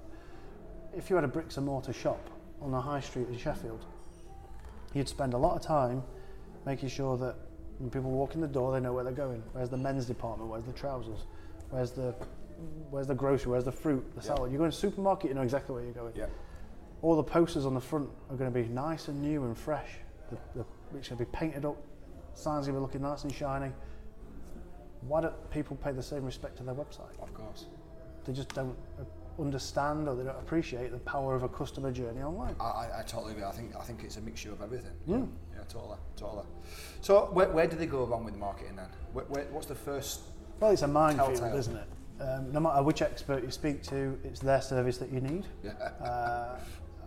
if you had a bricks and mortar shop on the high street in Sheffield, you'd spend a lot of time making sure that when people walk in the door, they know where they're going. Where's the men's department? Where's the trousers? Where's the grocery? Where's the fruit? The salad? You go in a supermarket, you know exactly where you're going. Yeah. All the posters on the front are going to be nice and new and fresh. It's going to be painted up. Signs are going to be looking nice and shiny. Why don't people pay the same respect to their website? Of course. They just don't understand or they don't appreciate the power of a customer journey online. I totally agree. I think it's a mixture of everything. Yeah, totally. So where do they go wrong with marketing then? What's the first? Well, it's a minefield, isn't it? No matter which expert you speak to, it's their service that you need. Yeah.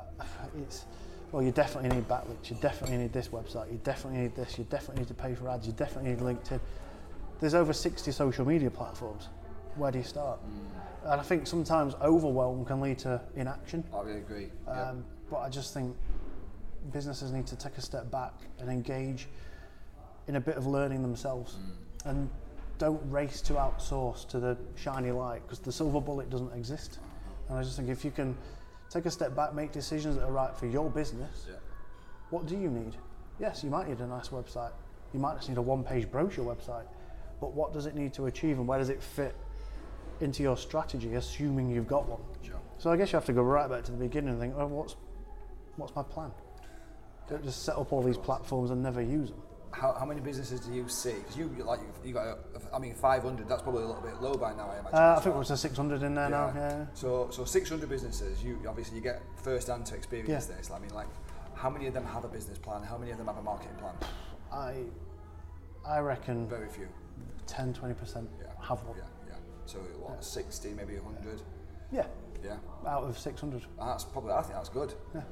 You definitely need backlinks, you definitely need this website, you definitely need this, you definitely need to pay for ads, you definitely need LinkedIn. There's over 60 social media platforms. Where do you start? And I think sometimes overwhelm can lead to inaction. I really agree. But I just think businesses need to take a step back and engage in a bit of learning themselves. And don't race to outsource to the shiny light, because the silver bullet doesn't exist. And I just think if you can take a step back, make decisions that are right for your business, what do you need? Yes, you might need a nice website. You might just need a one-page brochure website. But what does it need to achieve and where does it fit into your strategy, assuming you've got one? Sure. So I guess you have to go right back to the beginning and think, what's my plan? Don't just set up all these platforms and never use them. How many businesses do you see? Because you got 500. That's probably a little bit low by now, I imagine. I think we're 600 in there now. Yeah. So 600 businesses. You obviously get first-hand to experience this. I mean, how many of them have a business plan? How many of them have a marketing plan? I reckon very few. 10-20% have one. Yeah. So 60, maybe 100. Yeah. Yeah. Out of 600. I think that's good.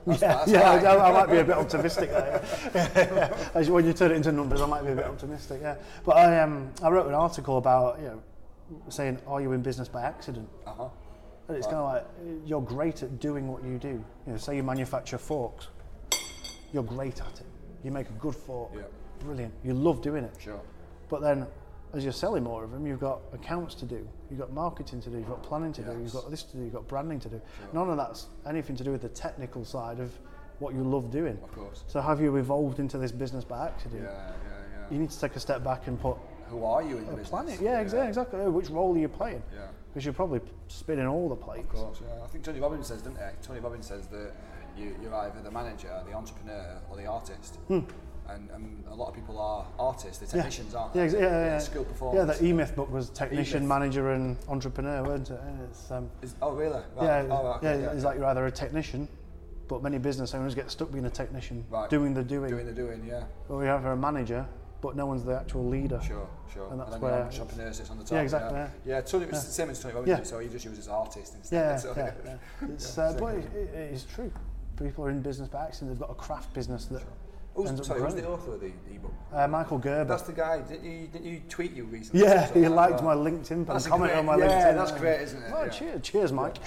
I might be a bit optimistic there. When you turn it into numbers, I might be a bit optimistic. Yeah. But I wrote an article about saying, are you in business by accident? And it's kind of like you're great at doing what you do. Say you manufacture forks, you're great at it. You make a good fork. Yeah. Brilliant. You love doing it. Sure. But then, as you're selling more of them, you've got accounts to do, you've got marketing to do, you've got planning to do, you've got this to do, you've got branding to do. Sure. None of that's anything to do with the technical side of what you love doing. Of course. So have you evolved into this business by accident? Yeah. You need to take a step back and put... Who are you in the business? Plan it. Yeah, exactly. Which role are you playing? Yeah. Because you're probably spinning all the plates. Of course, yeah. I think Tony Robbins says, doesn't he? Tony Robbins says that you're either the manager, the entrepreneur, or the artist. And a lot of people are artists, they're technicians, aren't they? Yeah. Skilled performers. Yeah, the E-Myth book was technician, manager and entrepreneur, weren't it? And it's, oh, really? Right. It's like you're either a technician, but many business owners get stuck being a technician, doing the doing. Doing the doing, yeah. Or you're either a manager, but no one's the actual leader. Sure. And that's then where the entrepreneur sits on the top. Yeah, exactly. Yeah, Tony, it's the same as Tony Robbins, so he just uses artist instead. But it is true. People are in business by accident. They've got a craft business that... Who's the author of the ebook? Michael Gerber. That's the guy. Didn't you tweet you recently? Yeah, he liked my LinkedIn and commented on my LinkedIn. Yeah, that's great, isn't it? Well, cheers, Mike.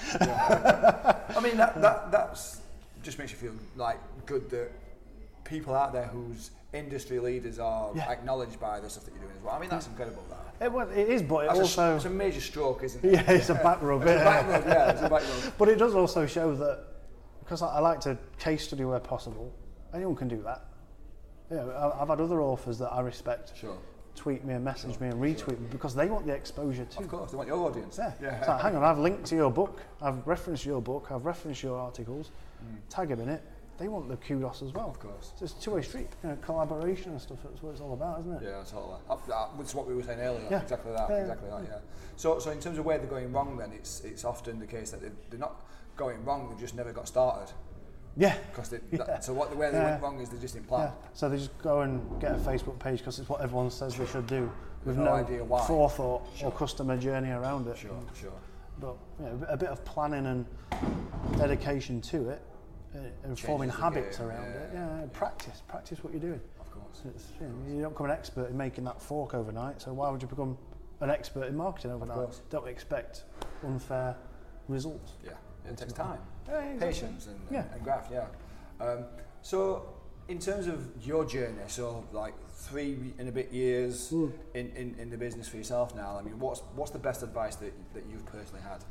I mean, that's just makes you feel good that people out there whose industry leaders are acknowledged by the stuff that you're doing as well. I mean, that's incredible. It is, but it's a major stroke, isn't it? Yeah, it's a back rub. It's a back rub. But it does also show that, because I like to case study where possible, anyone can do that. I've had other authors that I respect tweet me and message me and retweet me because they want the exposure too. Of course, they want your audience. Yeah. It's like, hang on, I've linked to your book, I've referenced your book, I've referenced your articles, tag them in it. They want the kudos as well. Of course. So it's a two-way street, collaboration and stuff. That's what it's all about, isn't it? Yeah, totally. That's what we were saying earlier. Yeah. Exactly that. Yeah. So in terms of where they're going wrong, then it's often the case that they're not going wrong. They've just never got started. Yeah. So where they went wrong is they just didn't plan. Yeah. So they just go and get a Facebook page because it's what everyone says they should do, with no idea why. forethought or customer journey around it. Sure. but a bit of planning and dedication to it, and forming habits around it. Yeah, practice what you're doing. Of course. You don't become an expert in making that fork overnight, so why would you become an expert in marketing overnight? Don't expect unfair results. Yeah, it takes time, patience, and graft. So, in terms of your journey, so like 3 and a bit years in the business for yourself now, I mean, what's the best advice that you've personally had?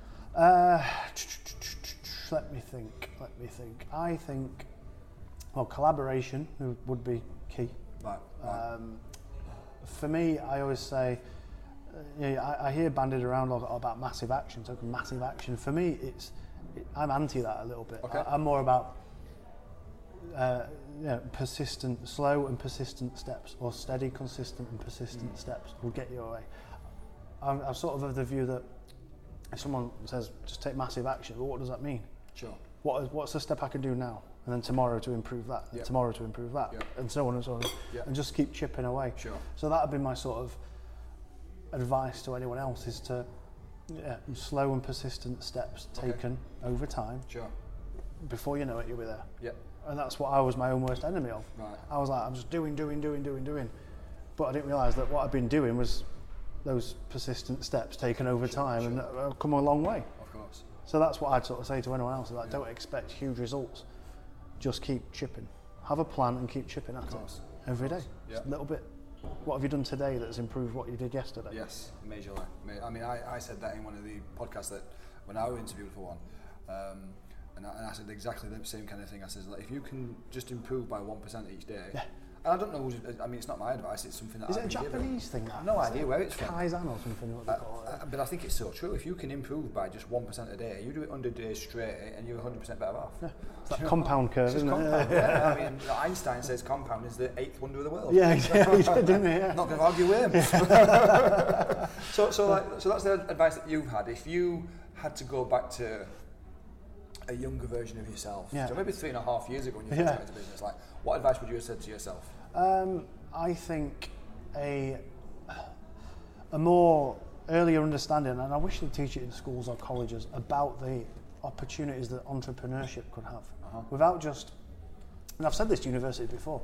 Let me think. I think, collaboration would be key. Right. For me, I always say, I hear bandied around a lot about massive action. So massive action. For me, I'm anti that a little bit. Okay. I'm more about slow and persistent steps, or steady, consistent and persistent steps will get you away. I'm sort of the view that if someone says just take massive action, well, what does that mean? Sure. What's the step I can do now, and then tomorrow to improve that, and tomorrow to improve that, and so on and so on, and just keep chipping away. Sure. So that would be my sort of advice to anyone else, is to slow and persistent steps taken over time. Sure. Before you know it, you'll be there. Yeah. And that's what I was my own worst enemy of. Right. I was like, I'm just doing. But I didn't realise that what I'd been doing was those persistent steps taken over time, and I've come a long way. Of course. So that's what I'd sort of say to anyone else, like, don't expect huge results. Just keep chipping. Have a plan and keep chipping at it every day. Just a little bit. What have you done today that's improved what you did yesterday? Yes, majorly. I mean, I said that in one of the podcasts that when I was interviewed for one, and I said exactly the same kind of thing. I said, like, if you can just improve by 1% each day, and I don't know, I mean, it's not my advice, it's something that Is it a Japanese thing? I have no idea where it's from. Kaizen or something, what they call it. But I think it's so true. If you can improve by just 1% a day, you do it 100 days straight, and you're 100% better off. Yeah. It's that compound curve, isn't it? Yeah. I mean, Einstein says compound is the 8th wonder of the world. Yeah, exactly. Didn't he? Yeah. Not going to argue with him. So that's the advice that you've had. If you had to go back to a younger version of yourself, so maybe 3.5 years ago when you first got into business, like, what advice would you have said to yourself? I think a more earlier understanding, and I wish they'd teach it in schools or colleges, about the opportunities that entrepreneurship could have, without just, and I've said this to university before,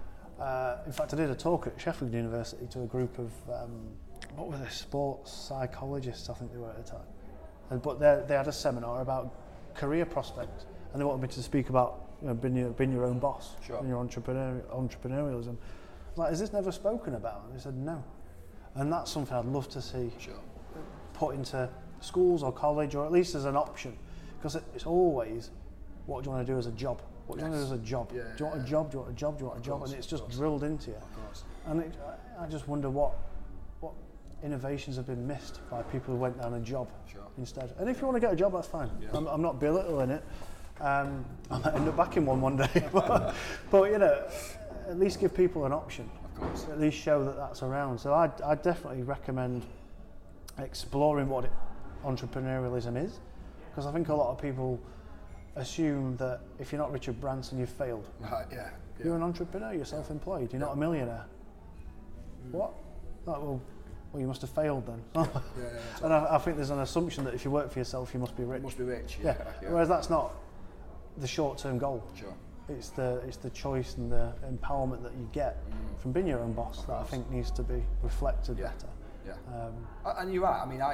in fact I did a talk at Sheffield University to a group of, what were they, sports psychologists I think they were at the time, but they had a seminar about career prospects, and they wanted me to speak about being your own boss, and your entrepreneurialism. Like, is this never spoken about? And they said no. And that's something I'd love to see put into schools or college, or at least as an option, because it's always, what do you want to do as a job? What do you want to do as a job? Do you want a job? Do you want a job? Do you want a job? And it's just drilled into you. And I just wonder what innovations have been missed by people who went down a job instead. And if you want to get a job, that's fine. I'm not belittling it. I might end up back in one day, but at least give people an option. Of course. At least show that that's around. So I definitely recommend exploring what entrepreneurialism is, because I think a lot of people assume that if you're not Richard Branson, you've failed. Right. Yeah. You're an entrepreneur. You're self-employed. You're not a millionaire. What? Like, well, you must have failed then. And I think there's an assumption that if you work for yourself, you must be rich. Must be rich. Yeah. Whereas that's not the short-term goal. Sure. It's the choice and the empowerment that you get from being your own boss that I think needs to be reflected better. Yeah. And you're right. I mean,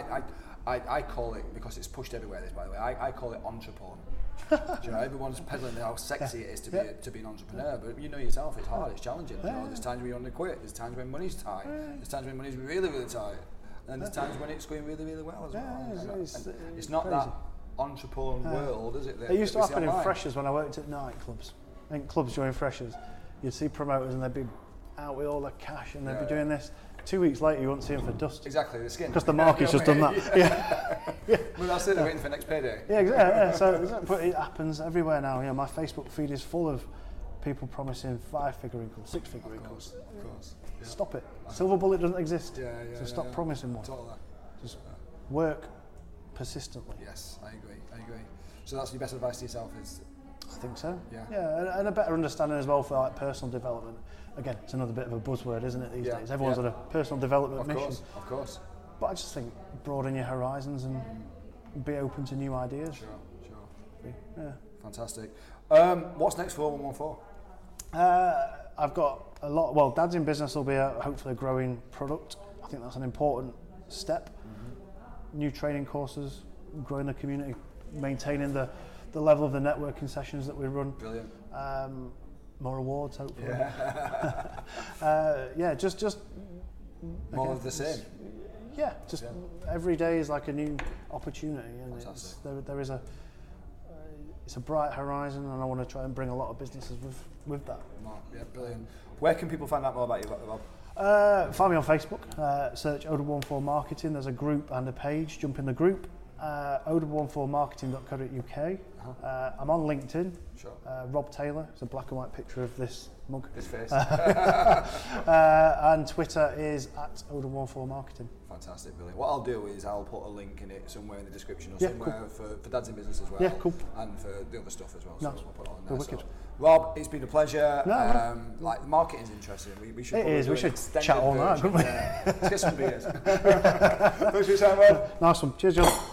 I call it, because it's pushed everywhere. This, by the way, I call it entrepreneur. Everyone's peddling how sexy it is to be an entrepreneur, but you know yourself, it's hard, it's challenging. There's times when you want to quit. There's times when money's tight. There's times when money's really, really tight, and there's times when it's going really, really well as well. It's not crazy. That entrepreneur world, is it? It used to happen in freshers when I worked at nightclubs. I think clubs during freshers, you'd see promoters and they'd be out with all the cash and they'd be doing this. 2 weeks later, you wouldn't see them for dust. Exactly, the skin. Because the market's just done that. Well, that's it, they're waiting for the next payday. But it happens everywhere now. My Facebook feed is full of people promising 5-figure income, 6-figure income. Of course. Yeah. Stop it. Silver bullet doesn't exist. So stop promising one. Totally. Just work persistently. Yes, I agree. So that's your best advice to yourself is? I think so. Yeah, and a better understanding as well for like personal development. Again, it's another bit of a buzzword, isn't it, these days? Everyone's on a personal development mission. Of course. But I just think broaden your horizons and be open to new ideas. Sure. Yeah. Fantastic. What's next for 114? I've got a lot. Well, Dads in Business will be hopefully a growing product. I think that's an important step. New training courses, growing the community, maintaining the level of the networking sessions that we run. Brilliant. More awards, hopefully. Yeah. Just more of the same. Yeah, every day is like a new opportunity, and there is it's a bright horizon, and I want to try and bring a lot of businesses with that. Yeah, brilliant. Where can people find out more about you, Rob? Find me on Facebook, search Odor14 Marketing. There's a group and a page. Jump in the group, odor14marketing.co.uk. I'm on LinkedIn. Sure. Rob Taylor. It's a black and white picture of this mug. His face. And Twitter is @Odor14 Marketing. Fantastic, brilliant. What I'll do is I'll put a link in it somewhere in the description or somewhere for Dads in Business as well. Yeah, cool. And for the other stuff as well. No. So we'll put it on there. Wicked. So, Rob, it's been a pleasure. No. Like marketing's interesting. We should. It is. We should chat all night, couldn't we? Let's get some beers. Thanks for your time, Rob. Nice one. Cheers, John.